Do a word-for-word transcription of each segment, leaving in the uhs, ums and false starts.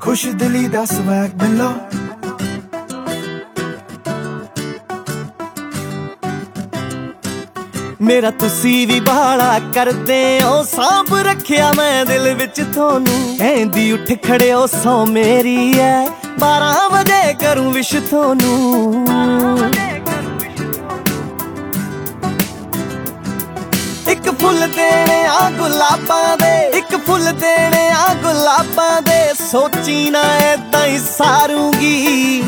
खुश दिली दा स्वैग मिलो मेरा तुसी भी बाला करदे ओ सांभ रखिया मैं दिल विच थोनू कहंदी उठ खड़े ओ सौ मेरी है बारह बजे करूं विश थोनू एक फुल देने आ गुलाबां दे एक फुल देने आ गुलाबां दे सोची ना ऐदां ही सारूंगी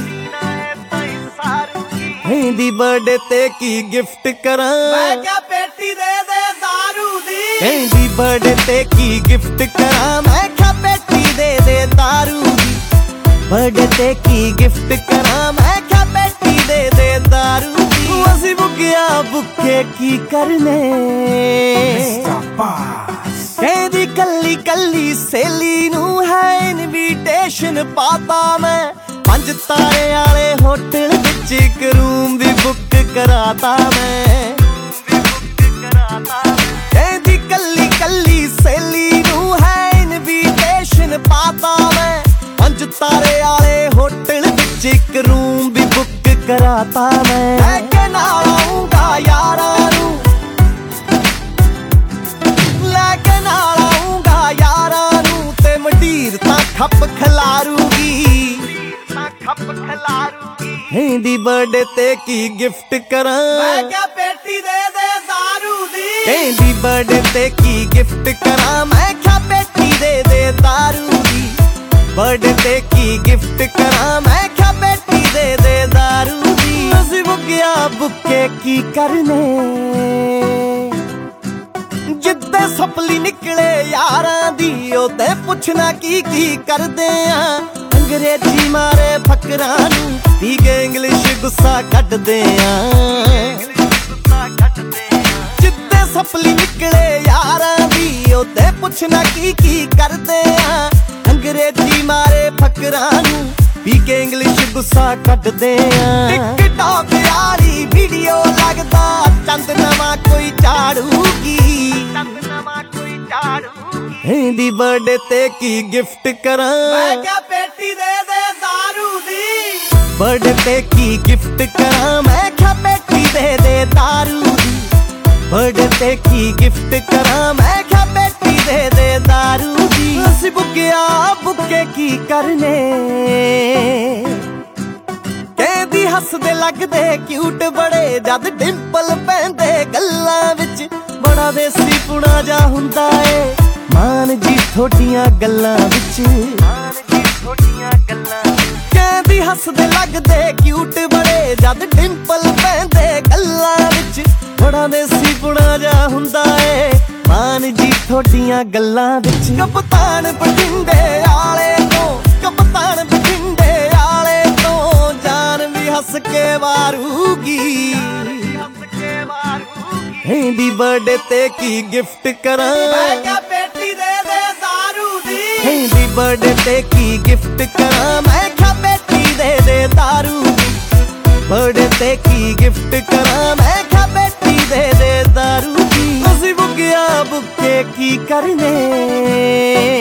हिंदी बर्थडे ते की गिफ्ट करां मैं क्या पेटी दे दे दारू दी हिंदी बर्थडे ते की गिफ्ट करां मैं क्या पेटी दे दे दारू दी बर्थडे ते की गिफ्ट करां मैं क्या पेटी दे दे दारू दी असी बुकिया बुके की करने कहदी कल्ली कल्ली सहेली नू है इनविटेशन पाता मैं पंज तारे आले होटल विच एक रूम भी बुक कराता मैं कहदी कल्ली कल्ली सहेली नू है इनविटेशन पाता मैं पंज तारे आले होटल विच एक रूम भी बुक कराता मैं लेके नाल आऊंगा यारां नू लेके नाल आऊंगा यारां नू ते मंडीर तां खप खिलारूगी हिंदी बर्थडे ते की गिफ्ट करां मैं क्या पेटी दे दे दारू दी हिंदी बर्थडे ते की गिफ्ट करां मैं क्या पेटी दे दे दारू दी बर्थडे ते की गिफ्ट करां मैं क्या पेटी दे दे दारू दी असी बुकिया बुके की करने जिद्दे सपली निकले यारां दी ओते पुछना की की करदे आ अंग्रेजी मारे फकरां नू पी के इंग्लिश गुस्सा कटदे आ जिद्दे सपली निकले यारां दी ओते पुछना की की करदे आ अंग्रेजी मारे फकरां नू पी के इंग्लिश गुस्सा कटदे आ टिकटॉक यारी वीडियो लगदा चंद नवा कोई झाड़ूगी चंद नवा कोई झाड़ूगी हिंदी बर्थडे ते की गिफ्ट करां मैं क्या पेटी दे दे दारू दी बर्थडे ते की गिफ्ट करां मैं क्या पेटी दे दे दारू दी बर्थडे ते की गिफ्ट करां मैं क्या पेटी दे दे दारू दी असी बुकिया बुके की करने कहदी हसदे लगदे क्यूट बड़े जद डिंपल पैंदे गल्लां विच बड़ा देसी पुणा जा हुंदा ए मान जी थोड़ियां गल्लां विच मान जी थोड़ियां गल्लां कहदी हसदे लगदे क्यूट बड़े जद डिंपल पैंदे गल्लां विच बड़ा देसी पुणा जा हुंदा ए मान जी थोड़ियां गल्लां विच कप्तान बठिंडे आले तो कप्तान बठिंडे आले तो जान भी हस के वारूगी हिंदी बर्थडे ते की गिफ्ट करां मैं क्या पेटी दे दे दारू दी हिंदी बर्थडे ते की गिफ्ट करां मैं क्या पेटी दे दे दारू दी बर्थडे ते की गिफ्ट करां मैं क्या पेटी दे दे दारू दी असी बुकिया बुके की करने।